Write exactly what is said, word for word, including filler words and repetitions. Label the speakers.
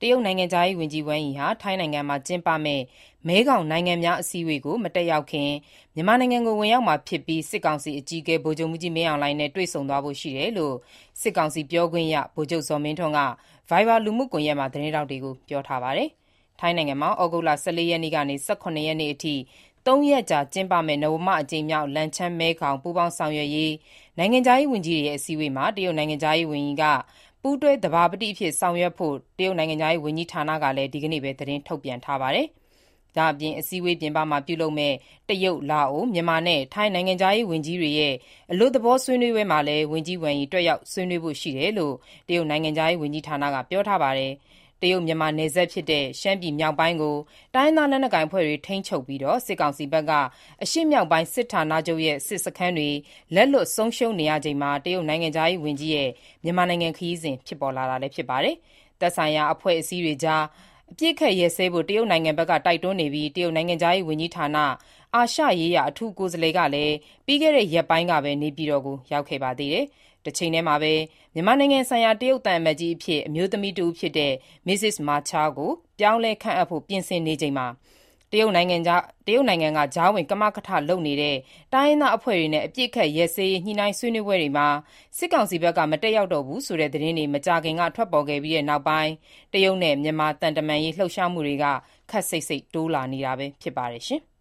Speaker 1: တရုတ်နိုင်ငံခြားရေးဝန်ကြီးဝမ်ယီဟာထိုင်းနိုင်ငံမှာကျင်းပမယ့်မဲခေါင်နိုင်ငံများအစည်းအဝေးကိုမတက်ရောက်ခင်မြန်မာနိုင်ငံကိုဝင်ရောက်မှာဖြစ်ပြီးစစ်ကောင်စီအကြီးအကဲဗိုလ်ချုပ်မှူးကြီးမင်းအောင်လှိုင်နဲ့တွေ့ဆုံသွားဖို့ရှိတယ်လို့စစ်ကောင်စီပြောခွင့်ရဗိုလ်ချုပ်ဇော်မင်းထွန်းက Viber လူမှုကွန်ရက်မှာသတင်းထောက်တွေကိုပြောထားပါတယ်။ ထိုင်းနိုင်ငံမှာဩဂုတ်လ ၁၄ ရက်နေ့ကနေ ၁၇ ရက်နေ့အထိသုံးရက်ကြာကျင်းပမယ့်နဝမအကြိမ်မြောက်လန်ချန်း-မဲခေါင်ပူးပေါင်းဆောင်ရွက်ရေးနိုင်ငံခြားရေးဝန်ကြီးတွေရဲ့အစည်းအဝေးမှာတရုတ်နိုင်ငံခြားရေးဝန်ကြီးကပူးတွဲသဘာပတိအဖြစ်ဆောင်ရွက်ဖို့တရုတ်နိုင်ငံခြားရေးဝန်ကြီးဌာနကလည်းဒီကနေ့ပဲသတင်းထုတ်ပြန်ထားပါတယ်။ ဒါ့အပြင်အစည်းအဝေးပြင်ပမှာပြုလုပ်မယ့်တရုတ်၊လာအို၊မြန်မာနဲ့ထိုင်းနိုင်ငံခြားရေးဝန်ကြီးတွေရဲ့အလွတ်သဘောဆွေးနွေးပွဲမှာလည်းဝန်ကြီးဝမ်ယီတက်ရောက်ဆွေးနွေးဖို့ရှိတယ်လို့တရုတ်နိုင်ငံခြားရေးဝန်ကြီးဌာနကပြောထားပါတယ်။ တရုတ်-မြန်မာနယ်စပ်ဖြစ်တဲ့ရှမ်းပြည်မြောက်ပိုင်းကိုတိုင်းရင်းသားလက်နက်ကိုင်အဖွဲ့တွေထိန်းချုပ်ပြီးစစ်ကောင်စီဘက်ကအရှေ့မြောက်ပိုင်းစစ်ဌာနချုပ်ရဲ့စစ်စခန်းတွေလက်လွှတ်ဆုံးရှုံးနေရချိန်မှာတရုတ်နိုင်ငံခြားရေးဝန်ကြီးရဲ့မြန်မာနိုင်ငံခရီးစဉ်ဖြစ်ပေါ်လာတာလည်းဖြစ်ပါတယ်။ သက်ဆိုင်ရာအဖွဲ့အစည်းတွေကြားအပစ်အခတ်ရပ်စဲဖို့တရုတ်နိုင်ငံဘက်ကတိုက်တွန်းနေပြီးတရုတ်နိုင်ငံခြားရေးဝန်ကြီးဌာနအာရှရေးရာအထူးကိုယ်စားလှယ်ကလည်းပြီးခဲ့တဲ့ရက်ပိုင်းကပဲနေပြည်တော်ကိုရောက်ခဲ့ပါသေးတယ်။ တချိန်တည်းမှာပဲမြန်မာနိုင်ငံဆိုင်ရာတရုတ်သံအမတ်ကြီးအဖြစ်အမျိုးသမီးတဦးဖြစ်တဲ့ မစ္စစ်မာချာကိုပြောင်းလဲခန့်အပ်ဖို့ပြင်ဆင်နေချိန်မှာတရုတ်နိုင်ငံကကြားဝင်ကမကထလုပ်နေတဲ့တိုင်းရင်းသားအဖွဲ့တွေနဲ့အပစ်အခတ်ရပ်စဲရေးညှိနှိုင်းဆွေးနွေးပွဲတွေမှာစစ်ကောင်စီဘက်ကမတက်ရောက်တော့ဘူးဆိုတဲ့သတင်းတွေမကြာခင်ကထွက်ပေါ်ခဲ့ပြီးနောက်ပိုင်းတရုတ်နဲ့မြန်မာသံတမန်ရေးလှုပ်ရှားမှုတွေကခပ်စိတ်စိတ်တိုးလာနေတာဖြစ်ပါတယ်။